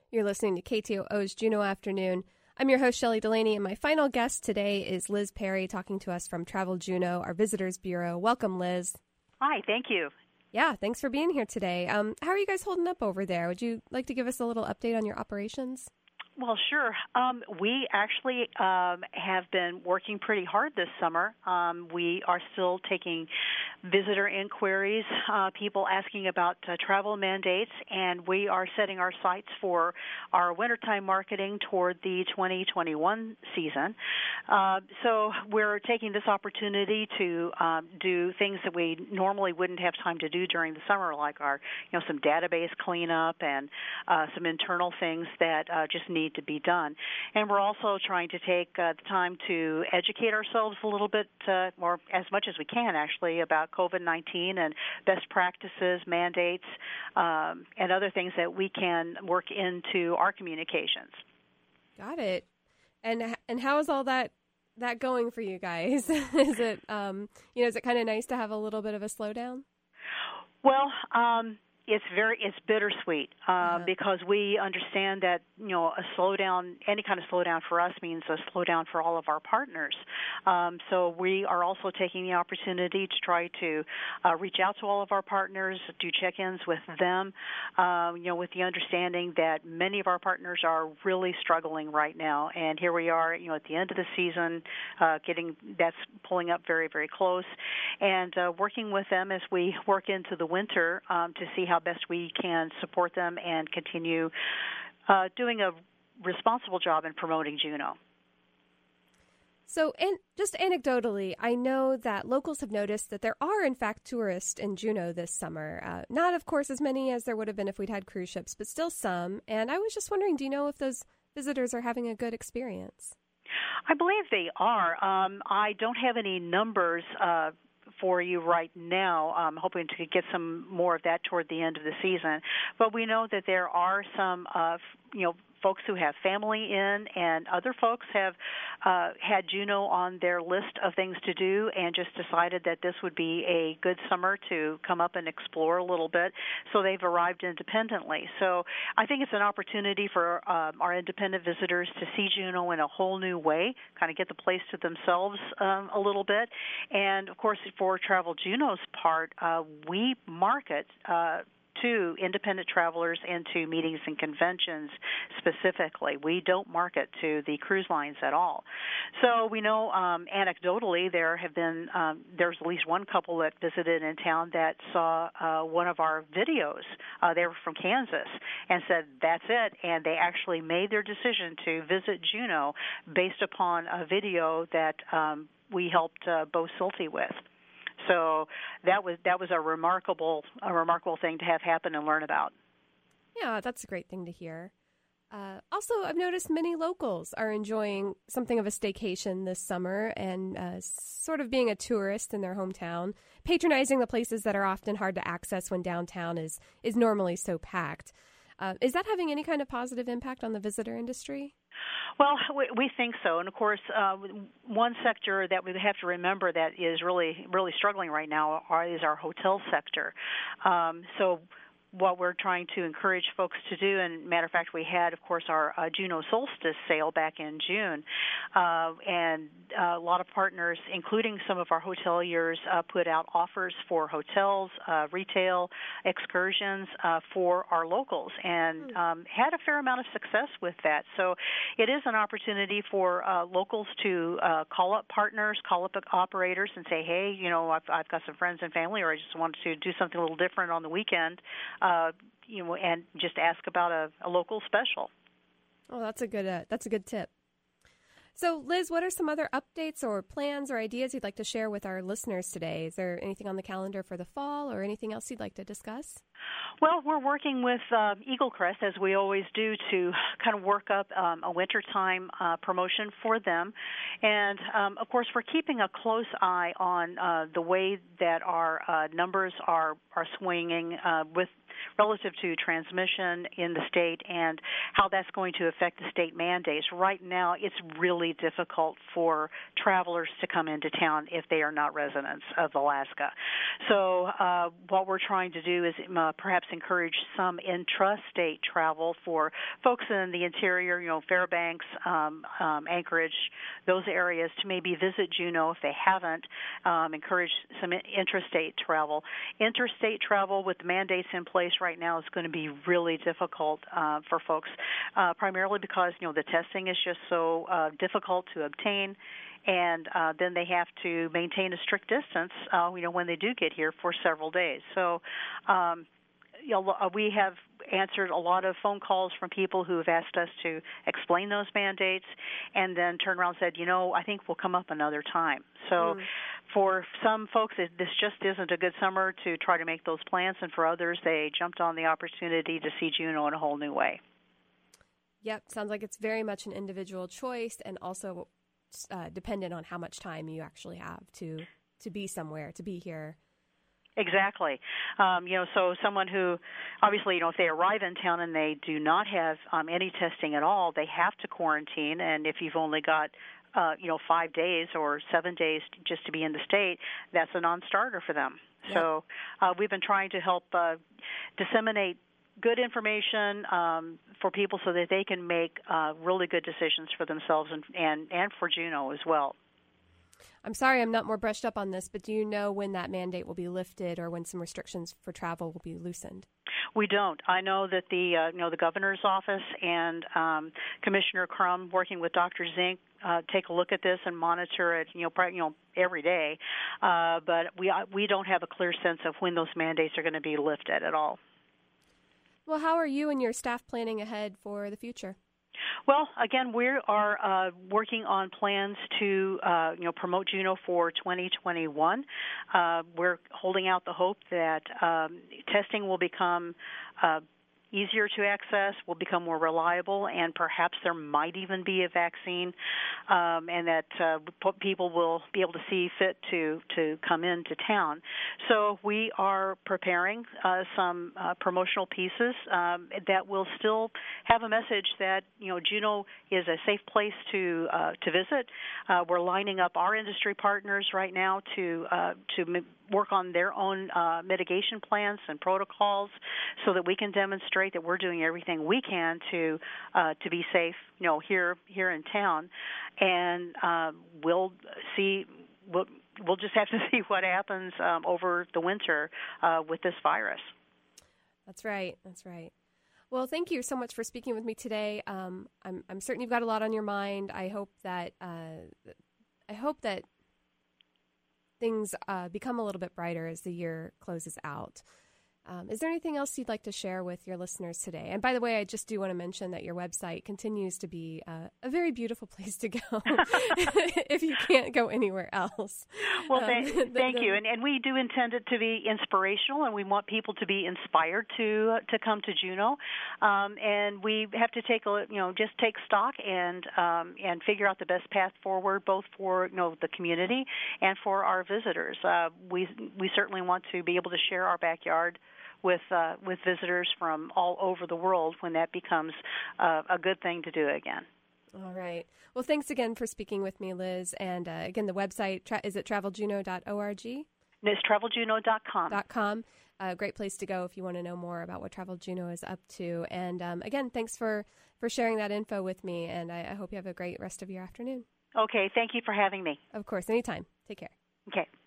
You're listening to KTOO's Juneau Afternoon. I'm your host, Shelley Delaney, and my final guest today is Liz Perry talking to us from Travel Juneau, our Visitors Bureau. Welcome, Liz. Hi, thank you. Yeah, thanks for being here today. How are you guys holding up over there? Would you like to give us a little update on your operations? Well, sure. We actually have been working pretty hard this summer. We are still taking visitor inquiries, people asking about travel mandates, and we are setting our sights for our wintertime marketing toward the 2021 season. So we're taking this opportunity to do things that we normally wouldn't have time to do during the summer, like some database cleanup and some internal things that just need to be done. And we're also trying to take the time to educate ourselves a little bit, or as much as we can actually, about COVID-19 and best practices, mandates, and other things that we can work into our communications. Got it. And how is all that going for you guys? Is it is it kind of nice to have a little bit of a slowdown? Well, it's bittersweet because we understand that a slowdown, any kind of slowdown for us means a slowdown for all of our partners. So we are also taking the opportunity to try to reach out to all of our partners, do check-ins with them, with the understanding that many of our partners are really struggling right now. And here we are, at the end of the season, that's pulling up very, very close, and working with them as we work into the winter to see how best we can support them and continue doing a responsible job in promoting Juneau. So, just anecdotally, I know that locals have noticed that there are, in fact, tourists in Juneau this summer. Not, of course, as many as there would have been if we'd had cruise ships, but still some. And I was just wondering, do you know if those visitors are having a good experience? I believe they are. I don't have any numbers for you right now. I'm hoping to get some more of that toward the end of the season. But we know that there are some, folks who have family in, and other folks have had Juneau on their list of things to do and just decided that this would be a good summer to come up and explore a little bit. So they've arrived independently. So I think it's an opportunity for our independent visitors to see Juneau in a whole new way, kind of get the place to themselves a little bit. And, of course, for Travel Juneau's part, we market to independent travelers and to meetings and conventions specifically. We don't market to the cruise lines at all. So we know anecdotally there's at least one couple that visited in town that saw one of our videos. They were from Kansas and said, that's it. And they actually made their decision to visit Juneau based upon a video that we helped Bo Silty with. So that was a remarkable thing to have happen and learn about. Yeah, that's a great thing to hear. Also, I've noticed many locals are enjoying something of a staycation this summer and sort of being a tourist in their hometown, patronizing the places that are often hard to access when downtown is normally so packed. Is that having any kind of positive impact on the visitor industry? Well, we think so. And, of course, one sector that we have to remember that is really, really struggling right now is our hotel sector. So what we're trying to encourage folks to do, and matter of fact, we had, of course, our Juneau Solstice sale back in June, and a lot of partners, including some of our hoteliers, put out offers for hotels, retail, excursions for our locals, and had a fair amount of success with that. So it is an opportunity for locals to call up partners, call up operators, and say, hey, I've got some friends and family, or I just want to do something a little different on the weekend. And just ask about a local special. Oh, that's a good tip. So, Liz, what are some other updates or plans or ideas you'd like to share with our listeners today? Is there anything on the calendar for the fall or anything else you'd like to discuss? Well, we're working with Eagle Crest, as we always do, to kind of work up a wintertime promotion for them. And, of course, we're keeping a close eye on the way that our numbers are swinging with relative to transmission in the state and how that's going to affect the state mandates. Right now, it's really difficult for travelers to come into town if they are not residents of Alaska. So what we're trying to do is perhaps encourage some intrastate travel for folks in the interior, Fairbanks, Anchorage, those areas, to maybe visit Juneau if they haven't. Encourage some intrastate travel. Interstate travel with the mandates in place right now is going to be really difficult for folks, primarily because the testing is just so difficult to obtain, and then they have to maintain a strict distance when they do get here for several days. So we have answered a lot of phone calls from people who have asked us to explain those mandates and then turned around and said, I think we'll come up another time. So for some folks, this just isn't a good summer to try to make those plans, and for others, they jumped on the opportunity to see Juneau in a whole new way. Yep, sounds like it's very much an individual choice and also dependent on how much time you actually have to be somewhere, to be here. Exactly. So someone who, obviously, if they arrive in town and they do not have any testing at all, they have to quarantine. And if you've only got, 5 days or 7 days just to be in the state, that's a non-starter for them. Yep. So we've been trying to help disseminate good information for people so that they can make really good decisions for themselves and for Juneau as well. I'm sorry I'm not more brushed up on this, but do you know when that mandate will be lifted or when some restrictions for travel will be loosened? We don't. I know that the governor's office and Commissioner Crum, working with Dr. Zink, take a look at this and monitor it, every day. But we don't have a clear sense of when those mandates are going to be lifted at all. Well, how are you and your staff planning ahead for the future? Well, again, we are working on plans to, promote Juneau for 2021. We're holding out the hope that testing will become easier to access, will become more reliable, and perhaps there might even be a vaccine, and that people will be able to see fit to come into town. So we are preparing some promotional pieces that will still have a message that Juneau is a safe place to visit. We're lining up our industry partners right now to work on their own mitigation plans and protocols so that we can demonstrate that we're doing everything we can to be safe, here in town, and we'll see. We'll just have to see what happens over the winter with this virus. That's right. Well, thank you so much for speaking with me today. I'm certain you've got a lot on your mind. I hope that things become a little bit brighter as the year closes out. Is there anything else you'd like to share with your listeners today? And by the way, I just do want to mention that your website continues to be a very beautiful place to go if you can't go anywhere else. Well, thank you. And we do intend it to be inspirational, and we want people to be inspired to come to Juneau. And we have to take just take stock and figure out the best path forward, both for the community and for our visitors. We certainly want to be able to share our backyard with visitors from all over the world when that becomes a good thing to do again. All right. Well, thanks again for speaking with me, Liz. And again, the website, is it traveljuneau.org? It's traveljuneau.com. A great place to go if you want to know more about what Travel Juneau is up to. And again, thanks for sharing that info with me. And I hope you have a great rest of your afternoon. Okay. Thank you for having me. Of course. Anytime. Take care. Okay.